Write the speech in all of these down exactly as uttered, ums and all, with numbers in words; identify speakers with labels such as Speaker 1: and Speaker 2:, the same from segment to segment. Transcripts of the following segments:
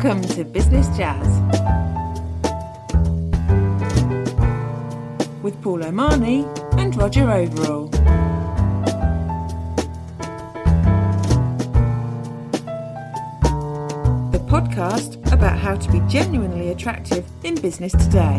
Speaker 1: Welcome to Business Jazz with Paul O'Mahony and Roger Overall. The podcast about how to be genuinely attractive in business today.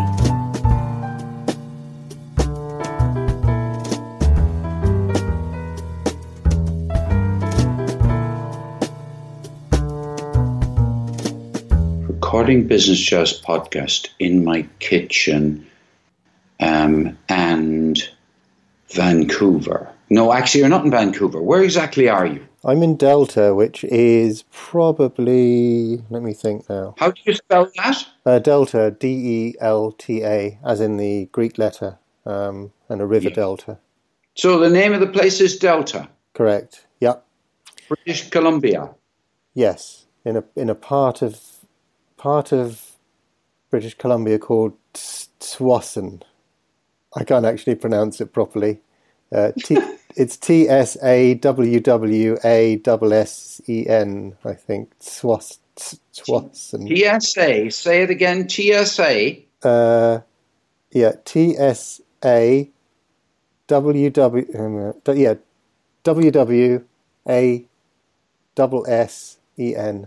Speaker 2: Recording Business Jazz podcast in my kitchen um, and Vancouver. No, actually, you're not in Vancouver. Where exactly are you?
Speaker 3: I'm in Delta, which is probably, let me think now.
Speaker 2: How do you spell that?
Speaker 3: Uh, Delta, D E L T A, as in the Greek letter, um, and a river
Speaker 2: Yeah.
Speaker 3: delta.
Speaker 2: So the name of the place is Delta,
Speaker 3: Correct. Yep.
Speaker 2: British Columbia.
Speaker 3: Yes. In a in a part of part of British Columbia called Tsawwassen. I can't actually pronounce it properly. Uh, T, it's T S A W W A S S E N, I think. Tsawwassen. Tsawwassen.
Speaker 2: T S A, say it again, T S A.
Speaker 3: Uh, yeah, T S A W W, um, uh, yeah, W W A S S E N.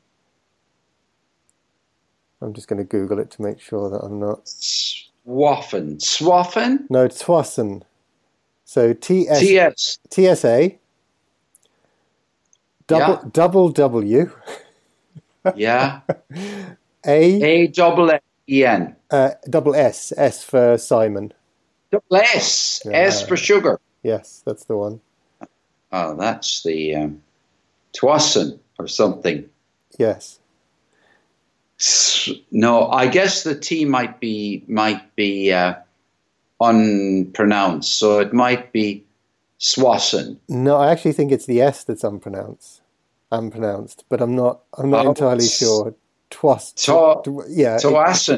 Speaker 3: I'm just going to Google it to make sure that I'm not...
Speaker 2: Swaffen. Swaffen?
Speaker 3: No, Tsawwassen. So T S
Speaker 2: T S.
Speaker 3: T S A double
Speaker 2: Yeah.
Speaker 3: double W
Speaker 2: Yeah.
Speaker 3: A
Speaker 2: A double S E N.
Speaker 3: uh, double S S for Simon.
Speaker 2: Double S.
Speaker 3: Yeah.
Speaker 2: S for sugar.
Speaker 3: Yes, that's the one.
Speaker 2: Oh, that's the um, Tsawwassen or something.
Speaker 3: Yes.
Speaker 2: No, I guess the T might be might be uh, unpronounced, so it might be Swassen.
Speaker 3: No, I actually think it's the S that's unpronounced. Unpronounced, but I'm not. I'm not
Speaker 2: Oh,
Speaker 3: entirely
Speaker 2: s-
Speaker 3: sure. Twas.
Speaker 2: To-
Speaker 3: tw- yeah. it-
Speaker 2: Tsawwassen.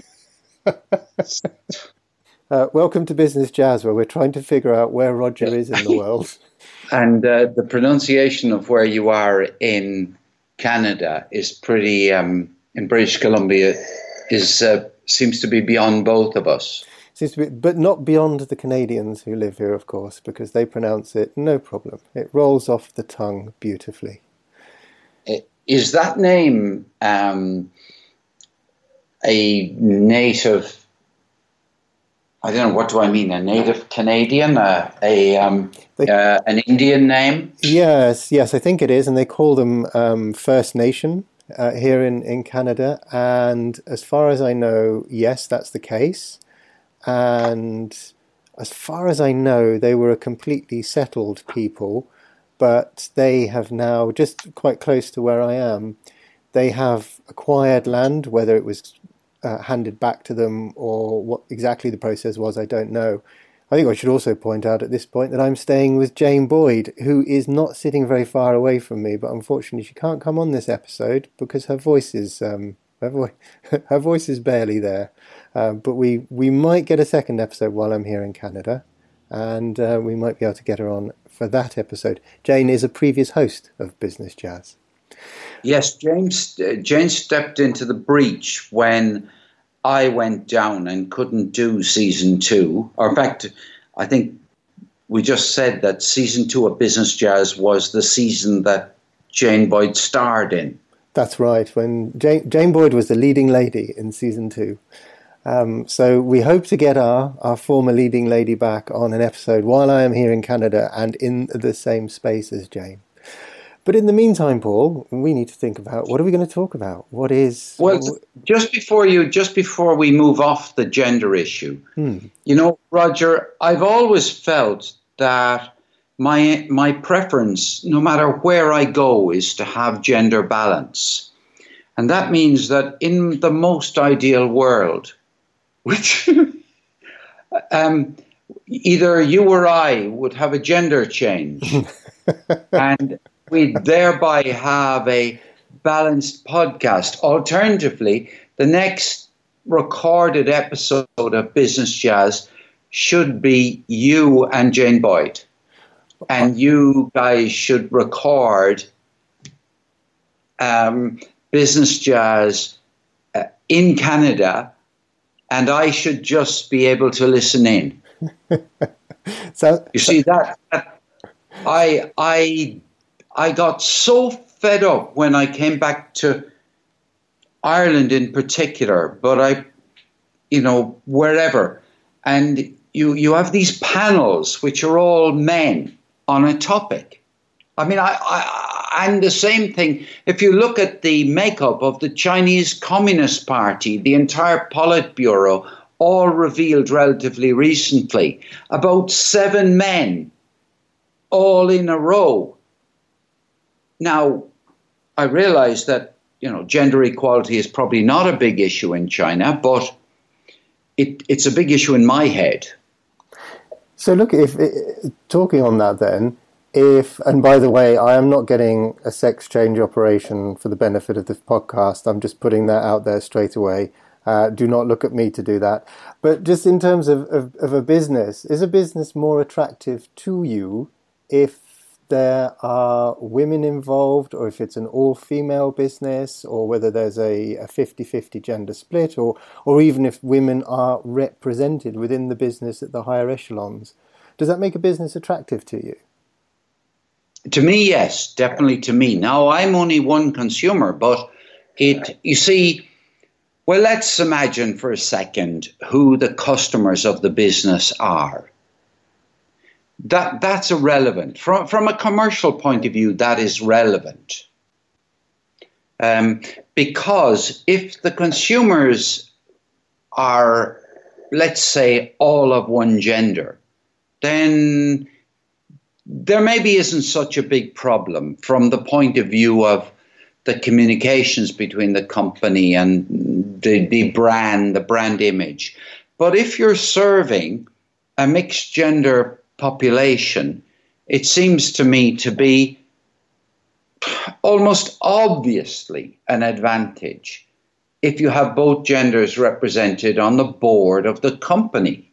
Speaker 3: uh, welcome to Business Jazz, where we're trying to figure out where Roger is in the world.
Speaker 2: And uh, the pronunciation of where you are in Canada is pretty, um, in British Columbia, is uh, seems to be beyond both of us.
Speaker 3: Seems to be, but not beyond the Canadians who live here, of course, because they pronounce it no problem. It rolls off the tongue beautifully.
Speaker 2: Is that name um, a native, I don't know, what do I mean, a native Canadian, uh, a um,
Speaker 3: They-
Speaker 2: uh, an Indian name?
Speaker 3: Yes, yes, I think it is, and they call them um, First Nation uh, here in, in Canada. And as far as I know, yes, that's the case. And as far as I know, they were a completely settled people, but they have now, just quite close to where I am, they have acquired land, whether it was uh, handed back to them or what exactly the process was, I don't know. I think I should also point out at this point that I'm staying with Jane Boyd, who is not sitting very far away from me, but unfortunately she can't come on this episode because her voice is um, her, vo- her voice is barely there. Um, but we, we might get a second episode while I'm here in Canada, and uh, we might be able to get her on for that episode. Jane is a previous host of Business Jazz.
Speaker 2: Yes, James. Uh, Jane stepped into the breach when I went down and couldn't do season two. Or in fact, I think we just said that season two of Business Jazz was the season that Jane Boyd starred in.
Speaker 3: That's right, when Jane, Jane Boyd was the leading lady in season two. Um, so we hope to get our, our former leading lady back on an episode while I am here in Canada and in the same space as Jane. But in the meantime, Paul, we need to think about what are we going to talk about? What is...
Speaker 2: Well,
Speaker 3: what-
Speaker 2: just before you, just before we move off the gender issue,
Speaker 3: Hmm.
Speaker 2: you know, Roger, I've always felt that my my preference, no matter where I go, is to have gender balance, and that means that in the most ideal world, which um, either you or I would have a gender change, and we thereby have a balanced podcast. Alternatively, the next recorded episode of Business Jazz should be you and Jane Boyd. And you guys should record um, Business Jazz uh, in Canada, and I should just be able to listen in.
Speaker 3: so
Speaker 2: you see that, that I I I got so fed up when I came back to Ireland in particular, but I, you know, wherever, and you you have these panels which are all men on a topic. I mean, I, I and the same thing. If you look at the makeup of the Chinese Communist Party, the entire Politburo, all revealed relatively recently, about seven men, all in a row. Now, I realize that, you know, gender equality is probably not a big issue in China, but it, it's a big issue in my head.
Speaker 3: So look, if talking on that then, if, and by the way, I am not getting a sex change operation for the benefit of the podcast. I'm just putting that out there straight away. Uh, do not look at me to do that. But just in terms of, of, of a business, is a business more attractive to you if there are women involved, or if it's an all-female business, or whether there's a, a fifty-fifty gender split, or, or even if women are represented within the business at the higher echelons? Does that make a business attractive to you?
Speaker 2: To me, yes, definitely to me. Now, I'm only one consumer, but it, you see, well, let's imagine for a second who the customers of the business are. That that's irrelevant. From from a commercial point of view, that is relevant. Um, because if the consumers are, let's say, all of one gender, then there maybe isn't such a big problem from the point of view of the communications between the company and the, the brand, the brand image. But if you're serving a mixed gender population, it seems to me to be almost obviously an advantage if you have both genders represented on the board of the company.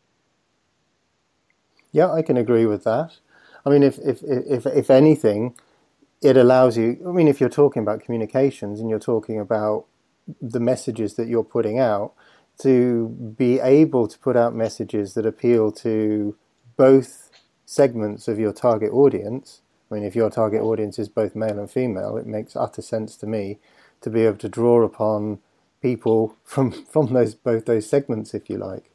Speaker 3: Yeah, I can agree with that. I mean, if if if if anything, it allows you, I mean, if you're talking about communications and you're talking about the messages that you're putting out, to be able to put out messages that appeal to both segments of your target audience. I mean, if your target audience is both male and female, it makes utter sense to me to be able to draw upon people from, from those both those segments, if you like.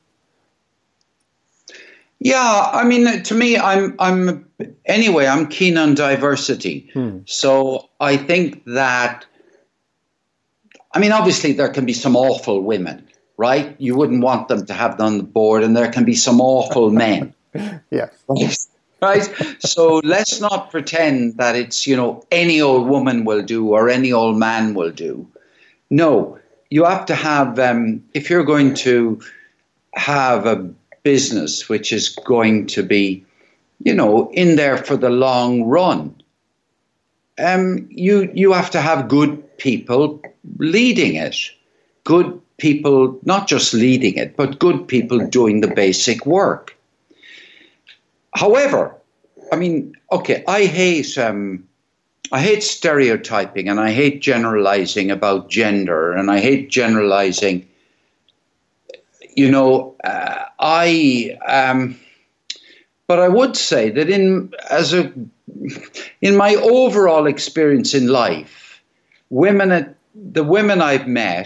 Speaker 2: Yeah, I mean, to me, I'm I'm anyway, I'm keen on diversity. Hmm. So I think that, I mean, obviously there can be some awful women, right? You wouldn't want them to have them on the board, and there can be some awful men.
Speaker 3: Yeah.
Speaker 2: Right? So let's not pretend that it's, you know, any old woman will do or any old man will do. No, you have to have, um, if you're going to have a business which is going to be, you know, in there for the long run, um, you you have to have good people leading it. Good people, not just leading it, but good people doing the basic work. However, I mean, okay, I hate um, I hate stereotyping, and I hate generalizing about gender, and I hate generalizing. You know, uh, I, um, but I would say that in as a, in my overall experience in life, women, the women I've met,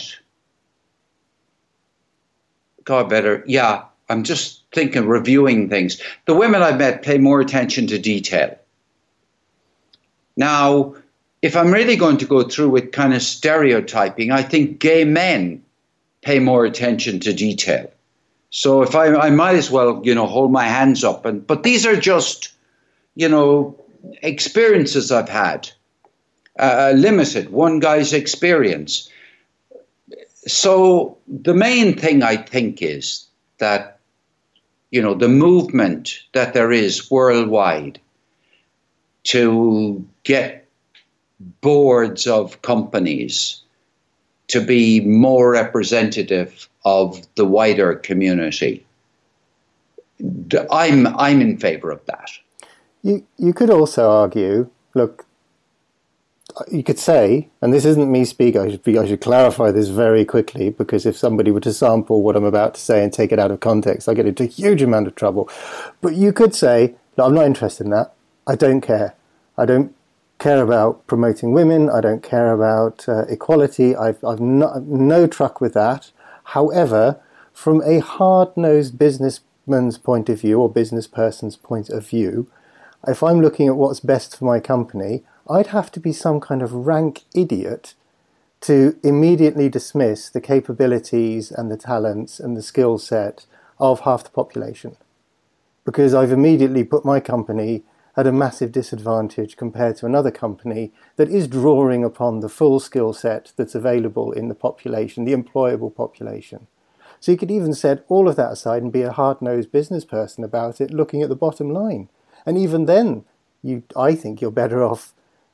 Speaker 2: God better, yeah, I'm just thinking, reviewing things. The women I've met pay more attention to detail. Now, if I'm really going to go through with kind of stereotyping, I think gay men pay more attention to detail. So if I, I might as well, you know, hold my hands up. And but these are just, you know, experiences I've had, uh, limited, one guy's experience. So the main thing I think is that, you know, the movement that there is worldwide to get boards of companies to be more representative of the wider community. I'm I'm in favor of that.
Speaker 3: You you could also argue, look, you could say, and this isn't me speaking, I should, be, I should clarify this very quickly, because if somebody were to sample what I'm about to say and take it out of context, I get into a huge amount of trouble. But you could say, no, I'm not interested in that. I don't care. I don't care about promoting women. I don't care about uh, equality. I've, I've no, no truck with that. However, from a hard-nosed businessman's point of view or business person's point of view, if I'm looking at what's best for my company, I'd have to be some kind of rank idiot to immediately dismiss the capabilities and the talents and the skill set of half the population. Because I've immediately put my company at a massive disadvantage compared to another company that is drawing upon the full skill set that's available in the population, the employable population. So you could even set all of that aside and be a hard-nosed business person about it, looking at the bottom line. And even then, you, I think you're better off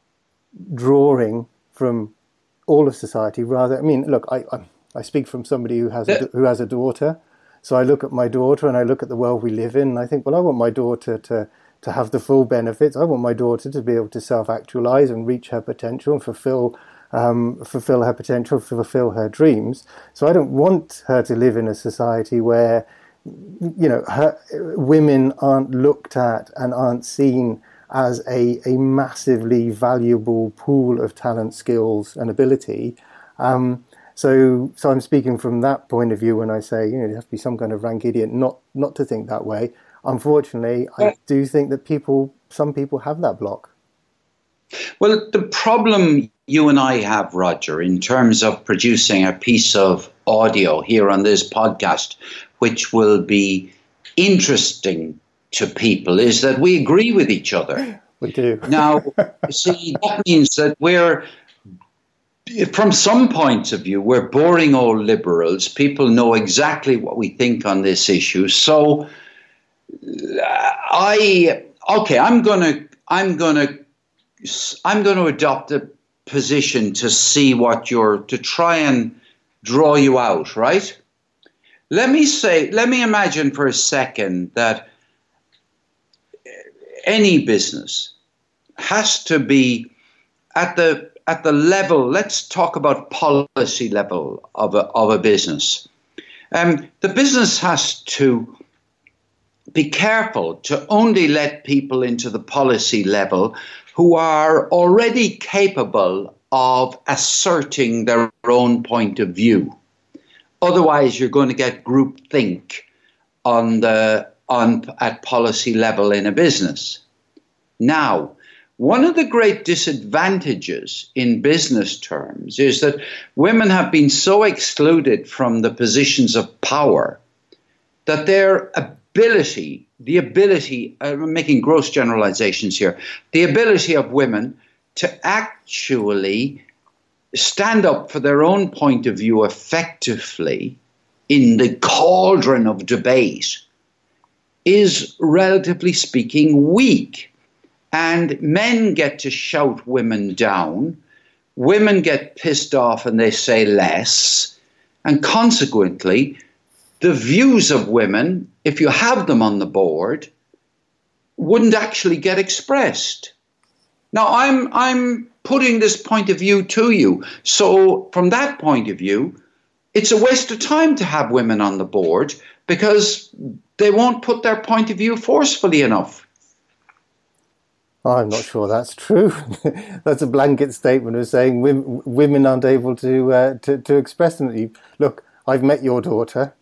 Speaker 3: drawing from all of society rather. I mean, look, I I, I speak from somebody who has a, who has a daughter. So I look at my daughter and I look at the world we live in, and I think, well, I want my daughter to to have the full benefits. I want my daughter to be able to self-actualize and reach her potential and fulfill um, fulfill her potential, fulfill her dreams. So I don't want her to live in a society where, you know, her, women aren't looked at and aren't seen as a, a massively valuable pool of talent, skills and ability. Um, so so I'm speaking from that point of view when I say, you know, you have to be some kind of rank idiot not, not to think that way. Unfortunately, I do think that people, some people have that block.
Speaker 2: Well, the problem you and I have, Roger, in terms of producing a piece of audio here on this podcast, which will be interesting to people, is that we agree with each other.
Speaker 3: We do.
Speaker 2: Now, see, that means that we're, from some points of view, we're boring old liberals. People know exactly what we think on this issue. So, I okay. I'm gonna. I'm gonna. I'm going to adopt a position to see what you're, to try and draw you out, right? Let me say, let me imagine for a second that any business has to be at the at the level, let's talk about policy level of a, of a business. Um, the business has to be careful to only let people into the policy level who are already capable of asserting their own point of view. Otherwise, you're going to get groupthink on the on at policy level in a business. Now, one of the great disadvantages in business terms is that women have been so excluded from the positions of power that their ability, the ability, I'm making gross generalizations here, the ability of women to actually stand up for their own point of view effectively in the cauldron of debate is, relatively speaking, weak. And men get to shout women down, women get pissed off and they say less, and consequently, the views of women, if you have them on the board, wouldn't actually get expressed. Now, I'm I'm putting this point of view to you. So from that point of view, it's a waste of time to have women on the board because they won't put their point of view forcefully enough.
Speaker 3: I'm not sure that's true. That's a blanket statement of saying women, women aren't able to, uh, to to express them. Look, I've met your daughter.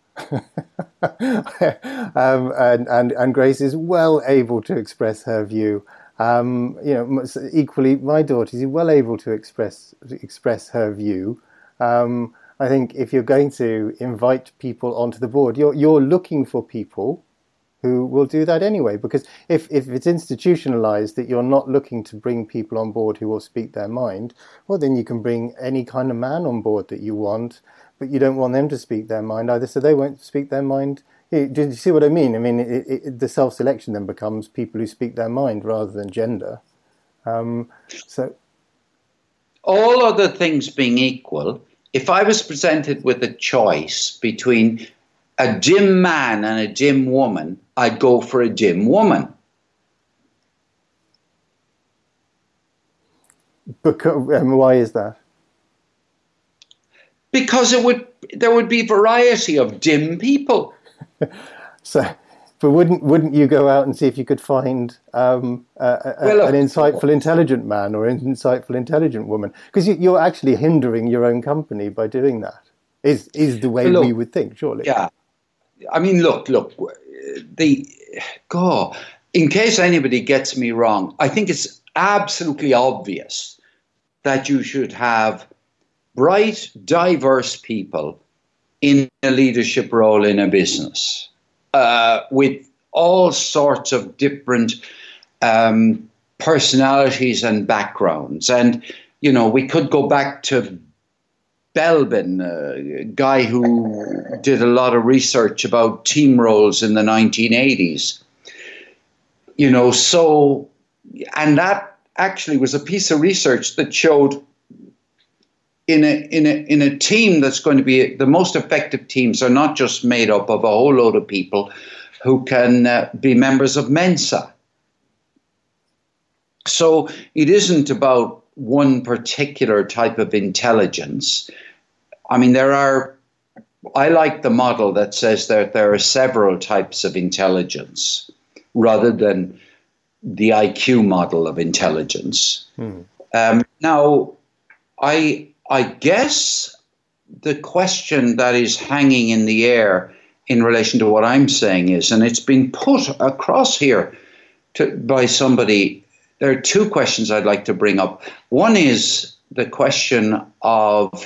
Speaker 3: um, and, and and Grace is well able to express her view. Um, you know, equally, my daughter is well able to express express her view. Um, I think if you're going to invite people onto the board, you're you're looking for people who will do that anyway. Because if if it's institutionalized that you're not looking to bring people on board who will speak their mind, well, then you can bring any kind of man on board that you want. But you don't want them to speak their mind either, so they won't speak their mind. Do you see what I mean? I mean, it, it, the self-selection then becomes people who speak their mind rather than gender. Um, so,
Speaker 2: all other things being equal, if I was presented with a choice between a dim man and a dim woman, I'd go for a dim woman.
Speaker 3: Because, and why is that?
Speaker 2: Because it would there would be variety of dim people.
Speaker 3: So, but wouldn't wouldn't you go out and see if you could find um, a, a, well, an insightful, intelligent man or an insightful, intelligent woman? Because you, you're actually hindering your own company by doing that. Is is the way look, we would think, surely?
Speaker 2: Yeah, I mean, look, look, the God. In case anybody gets me wrong, I think it's absolutely obvious that you should have bright, diverse people in a leadership role in a business uh, with all sorts of different um, personalities and backgrounds. And, you know, we could go back to Belbin, a guy who did a lot of research about team roles in the nineteen eighties. You know, so, and that actually was a piece of research that showed in a in a in a team that's going to be the most effective teams are not just made up of a whole load of people who can uh, be members of Mensa. So it isn't about one particular type of intelligence. I mean, there are. I like the model that says that there are several types of intelligence, rather than the I Q model of intelligence. Hmm. Um, now, I I guess the question that is hanging in the air in relation to what I'm saying is, and it's been put across here to, by somebody, there are two questions I'd like to bring up. One is the question of,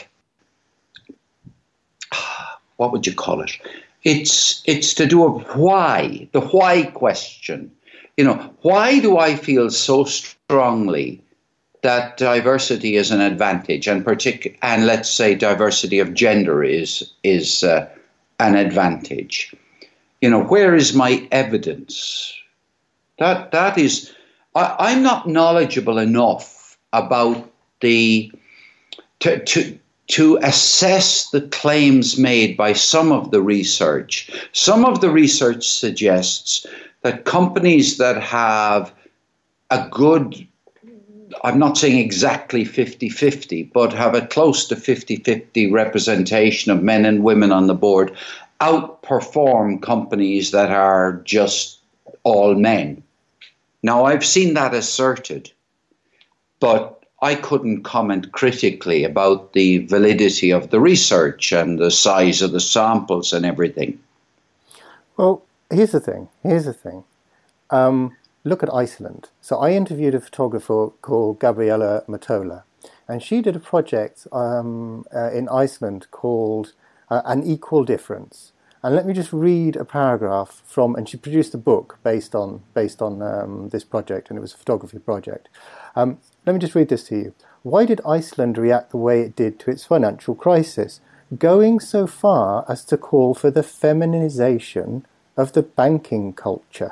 Speaker 2: what would you call it? It's it's to do with why, the why question. You know, why do I feel so strongly that diversity is an advantage, and partic- and let's say diversity of gender is is uh, an advantage? You know, where is my evidence? That that is, I, I'm not knowledgeable enough about the to to. to assess the claims made by some of the research. Some of the research suggests that companies that have a good, I'm not saying exactly fifty-fifty, but have a close to fifty-fifty representation of men and women on the board outperform companies that are just all men. Now, I've seen that asserted, but I couldn't comment critically about the validity of the research and the size of the samples and everything.
Speaker 3: Well, here's the thing. Here's the thing. Um, look at Iceland. So I interviewed a photographer called Gabriella Matola, and she did a project um, uh, in Iceland called uh, An Equal Difference. And let me just read a paragraph from, and she produced a book based on based on um, this project, and it was a photography project. Um, let me just read this to you. Why did Iceland react the way it did to its financial crisis, going so far as to call for the feminization of the banking culture?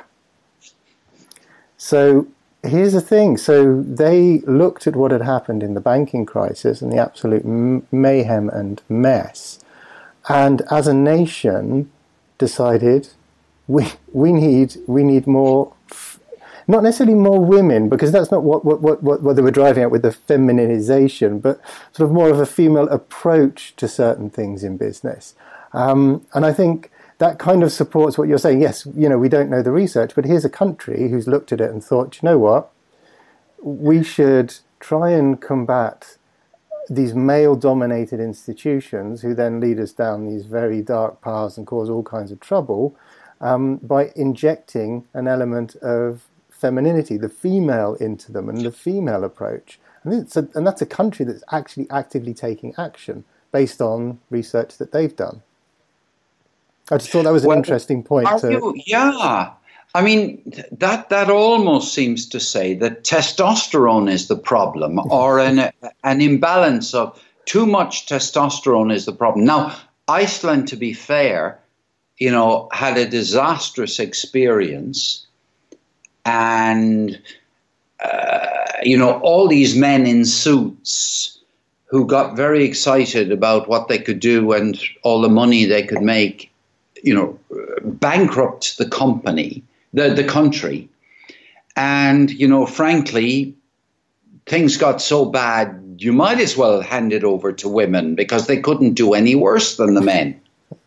Speaker 3: So here's the thing. So they looked at what had happened in the banking crisis and the absolute m- mayhem and mess, and as a nation decided we we need we need more. F- Not necessarily more women, because that's not what, what, what, what they were driving at with the feminization, but sort of more of a female approach to certain things in business. Um, and I think that kind of supports what you're saying. Yes, you know, we don't know the research, but here's a country who's looked at it and thought, you know what, we should try and combat these male-dominated institutions who then lead us down these very dark paths and cause all kinds of trouble um, by injecting an element of femininity, the female into them, and the female approach. And, it's a, and that's a country that's actually actively taking action based on research that they've done. I just thought that was an well, interesting point. To...
Speaker 2: You, yeah. I mean, that that almost seems to say that testosterone is the problem, or an, an imbalance of too much testosterone is the problem. Now, Iceland, to be fair, you know, had a disastrous experience. And, uh, you know, all these men in suits who got very excited about what they could do and all the money they could make, you know, bankrupt the company, the, the country. And, you know, frankly, things got so bad, you might as well hand it over to women because they couldn't do any worse than the men.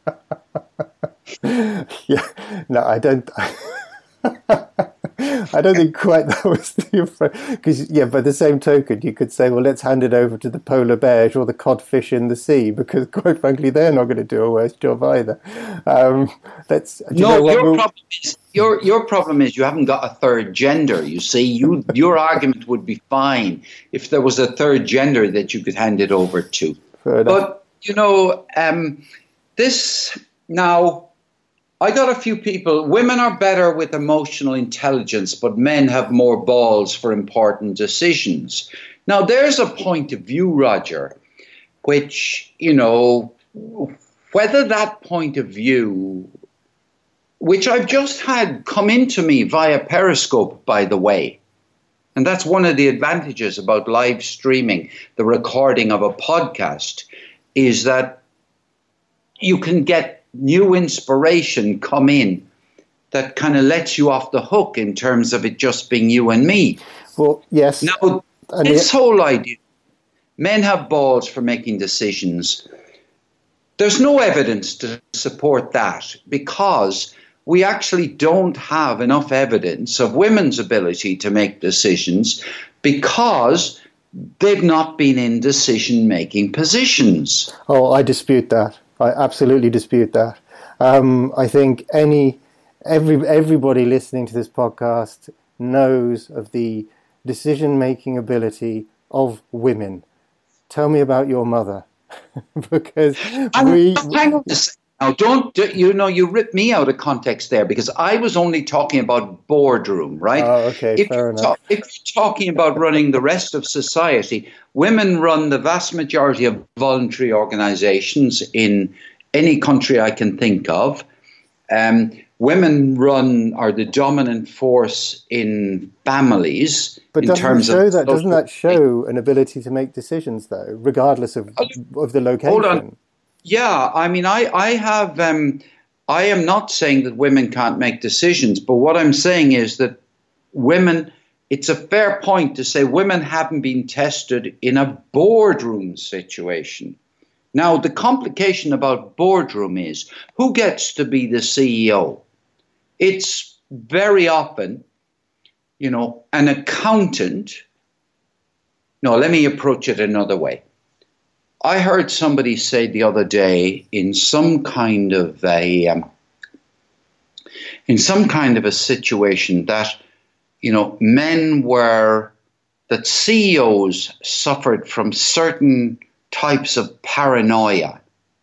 Speaker 3: Yeah, no, I don't. I don't think quite that was the approach. Because, yeah, by the same token, you could say, well, let's hand it over to the polar bears or the codfish in the sea, because, quite frankly, they're not going to do a worse job either. Um, let's.
Speaker 2: No, you your we'll, problem is your your problem is you haven't got a third gender. You see, you your argument would be fine if there was a third gender that you could hand it over to. But you know, um, this now. I got a few people, women are better with emotional intelligence, but men have more balls for important decisions. Now, there's a point of view, Roger, which, you know, whether that point of view, which I've just had come into me via Periscope, by the way, and that's one of the advantages about live streaming, the recording of a podcast, is that you can get new inspiration come in that kind of lets you off the hook in terms of it just being you and me.
Speaker 3: Well, yes.
Speaker 2: Now, and this it- whole idea, men have balls for making decisions. There's no evidence to support that because we actually don't have enough evidence of women's ability to make decisions because they've not been in decision-making positions.
Speaker 3: Oh, I dispute that. I absolutely dispute that. Um, I think any every everybody listening to this podcast knows of the decision-making ability of women. Tell me about your mother, because
Speaker 2: and
Speaker 3: we.
Speaker 2: Hang on a second. Now, don't you know you ripped me out of context there because I was only talking about boardroom, right?
Speaker 3: Oh, okay,
Speaker 2: if
Speaker 3: fair enough.
Speaker 2: Ta- if you're talking about running the rest of society, women run the vast majority of voluntary organizations in any country I can think of. Um, women run are the dominant force in families.
Speaker 3: But
Speaker 2: in
Speaker 3: doesn't
Speaker 2: terms
Speaker 3: show
Speaker 2: of
Speaker 3: that doesn't that show an ability to make decisions though, regardless of of the location?
Speaker 2: Hold on. Yeah, I mean, I, I have, um, I am not saying that women can't make decisions, but what I'm saying is that women, it's a fair point to say women haven't been tested in a boardroom situation. Now, the complication about boardroom is who gets to be the C E O? It's very often, you know, an accountant. No, let me approach it another way. I heard somebody say the other day in some kind of a um, in some kind of a situation that, you know, men were that C E Os suffered from certain types of paranoia,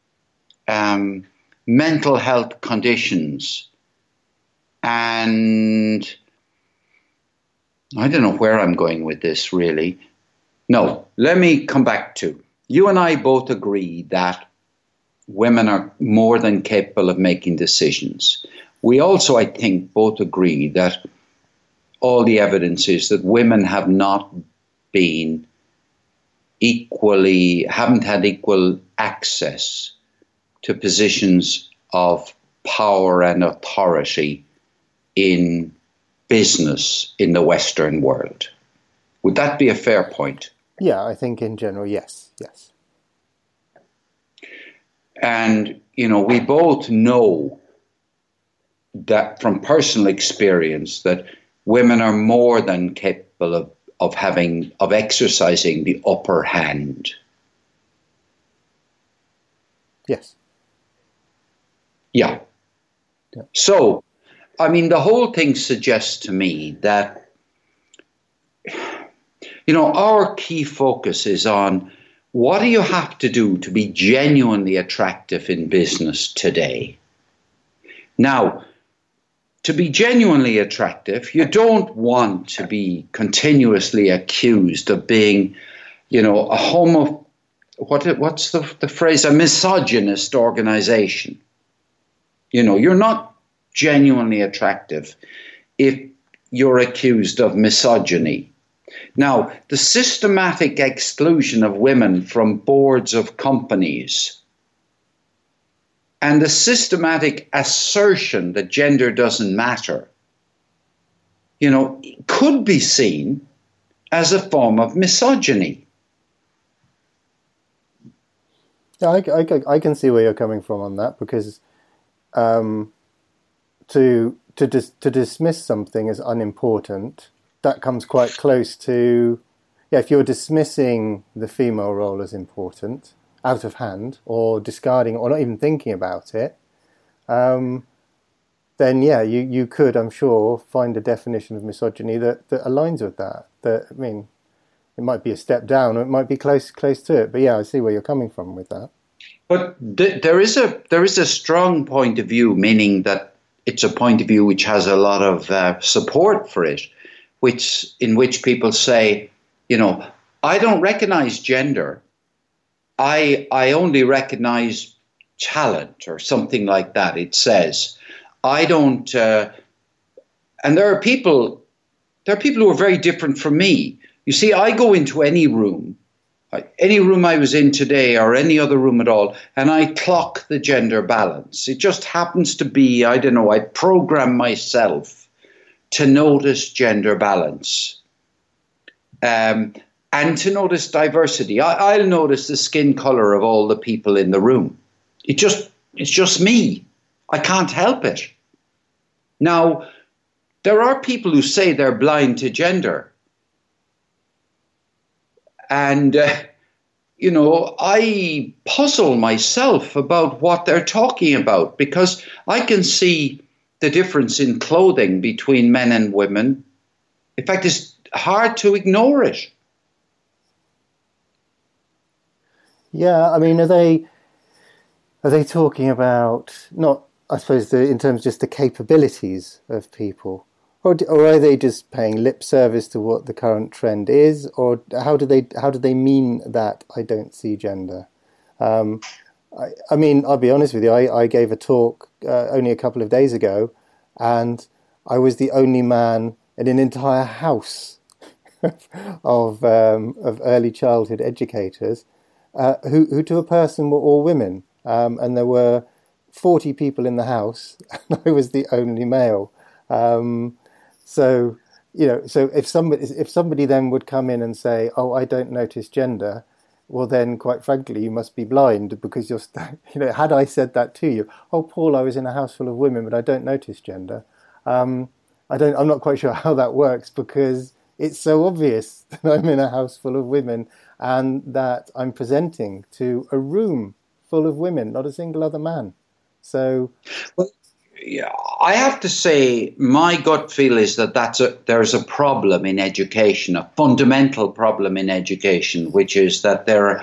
Speaker 2: um, mental health conditions, and I don't know where I'm going with this really. No, let me come back to. You and I both agree that women are more than capable of making decisions. We also, I think, both agree that all the evidence is that women have not been equally, haven't had equal access to positions of power and authority in business in the Western world. Would that be a fair point?
Speaker 3: Yeah, I think in general, yes, yes.
Speaker 2: And, you know, we both know that from personal experience that women are more than capable of, of having, of exercising the upper hand.
Speaker 3: Yes.
Speaker 2: Yeah. yeah. So, I mean, the whole thing suggests to me that, you know, our key focus is on what do you have to do to be genuinely attractive in business today? Now, to be genuinely attractive, you don't want to be continuously accused of being, you know, a homo, what, what's the, the phrase, a misogynist organization. You know, you're not genuinely attractive if you're accused of misogyny. Now, the systematic exclusion of women from boards of companies and the systematic assertion that gender doesn't matter, you know, could be seen as a form of misogyny.
Speaker 3: Yeah, I, I, I can see where you're coming from on that, because um, to to dis, to dismiss something as unimportant, that comes quite close to, yeah, if you're dismissing the female role as important out of hand, or discarding, or not even thinking about it, um, then yeah, you, you could, I'm sure, find a definition of misogyny that, that aligns with that. That, I mean, it might be a step down, or it might be close close to it. But yeah, I see where you're coming from with that.
Speaker 2: But th- there is a there is a strong point of view, meaning that it's a point of view which has a lot of uh, support for it, which in which people say, you know, I don't recognize gender. I I only recognize talent, or something like that. It says, I don't. Uh, and there are people. There are people who are very different from me. You see, I go into any room, any room I was in today, or any other room at all, and I clock the gender balance. It just happens to be, I don't know, I program myself to notice gender balance, um, and to notice diversity. I, I'll notice the skin color of all the people in the room. It just, it's just me. I can't help it. Now, there are people who say they're blind to gender. And, uh, you know, I puzzle myself about what they're talking about, because I can see the difference in clothing between men and women. In fact, it's hard to ignore it.
Speaker 3: Yeah, I mean, are they are they talking about, not, I suppose, the, in terms of just the capabilities of people? Or, or are they just paying lip service to what the current trend is? Or how do they how do they mean that I don't see gender? Um, I, I mean, I'll be honest with you. I, I gave a talk uh, only a couple of days ago, and I was the only man in an entire house of um, of early childhood educators uh, who, who, to a person, were all women, um, and there were forty people in the house, and I was the only male. Um, So, you know, so if somebody if somebody then would come in and say, "Oh, I don't notice gender," well, then, quite frankly, you must be blind, because you're, st- you know, had I said that to you, "Oh, Paul, I was in a house full of women, but I don't notice gender." Um, I don't. I'm not quite sure how that works, because it's so obvious that I'm in a house full of women and that I'm presenting to a room full of women, not a single other man. So,
Speaker 2: well, yeah, I have to say, my gut feel is that that's a, there's a problem in education, a fundamental problem in education, which is that there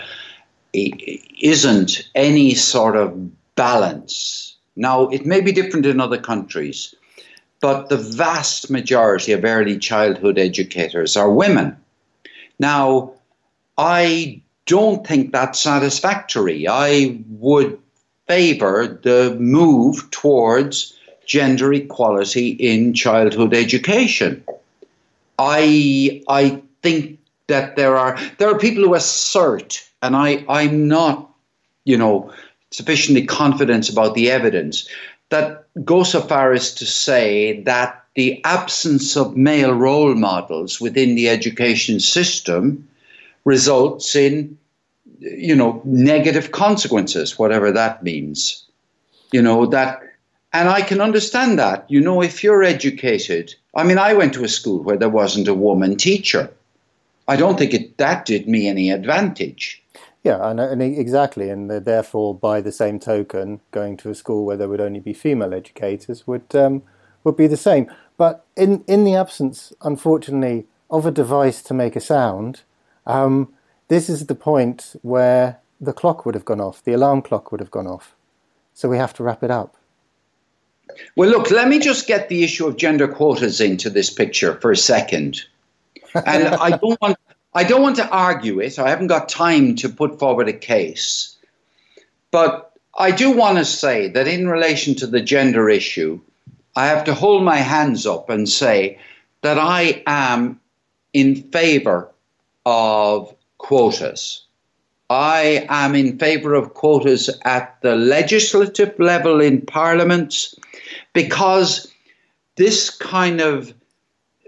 Speaker 2: isn't any sort of balance. Now, it may be different in other countries, but the vast majority of early childhood educators are women. Now, I don't think that's satisfactory. I would favor the move towards gender equality in childhood education. I I think that there are there are people who assert, and I, I'm not, you know, sufficiently confident about the evidence, that go so far as to say that the absence of male role models within the education system results in, you know, negative consequences, whatever that means. You know, that, and I can understand that. You know, if you're educated, I mean, I went to a school where there wasn't a woman teacher. I don't think it, that did me any advantage.
Speaker 3: Yeah, and, and exactly, and therefore, by the same token, going to a school where there would only be female educators would um, would be the same. But in, in the absence, unfortunately, of a device to make a sound, um, this is the point where the clock would have gone off, the alarm clock would have gone off. So we have to wrap it up.
Speaker 2: Well, look, let me just get the issue of gender quotas into this picture for a second. And I don't want I don't want to argue it. I haven't got time to put forward a case. But I do want to say that in relation to the gender issue, I have to hold my hands up and say that I am in favor of quotas. I am in favor of quotas at the legislative level in parliaments, because this kind of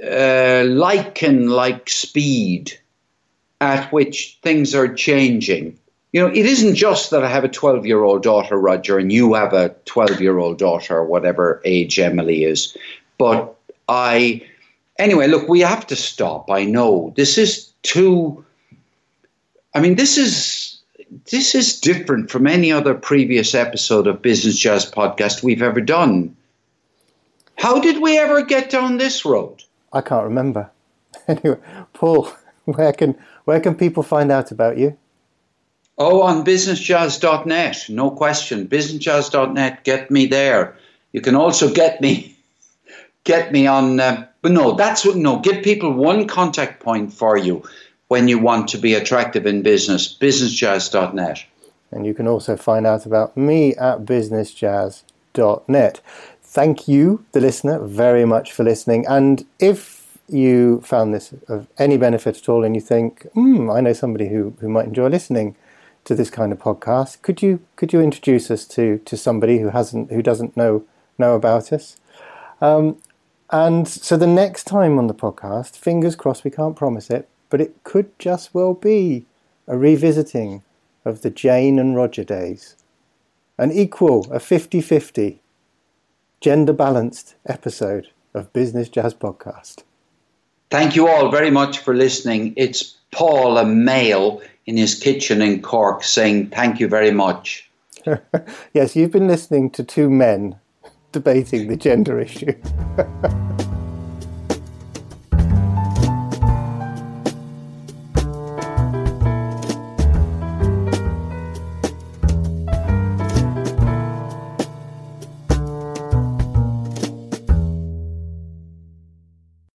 Speaker 2: uh, lichen-like speed at which things are changing. You know, it isn't just that I have a twelve-year-old daughter, Roger, and you have a twelve-year-old daughter, or whatever age Emily is. But I, anyway, look, we have to stop. I know this is too, I mean, this is, this is different from any other previous episode of Business Jazz Podcast we've ever done. How did we ever get down this road?
Speaker 3: I can't remember. Anyway, Paul, where can where can people find out about you?
Speaker 2: Oh, on business jazz dot net, no question. business jazz dot net, get me there. You can also get me, get me on. Uh, but no, that's what. No, give people one contact point for you when you want to be attractive in business. business jazz dot net,
Speaker 3: and you can also find out about me at business jazz dot net. Thank you, the listener, very much for listening. And if you found this of any benefit at all, and you think, hmm, I know somebody who who might enjoy listening to this kind of podcast, could you could you introduce us to to somebody who hasn't who doesn't know know about us? Um, and so the next time on the podcast, fingers crossed, we can't promise it, but it could just well be a revisiting of the Jane and Roger days, an equal, a fifty-fifty, gender-balanced episode of Business Jazz Podcast.
Speaker 2: Thank you all very much for listening. It's Paul, a male, in his kitchen in Cork, saying thank you very much.
Speaker 3: Yes, you've been listening to two men debating the gender issue.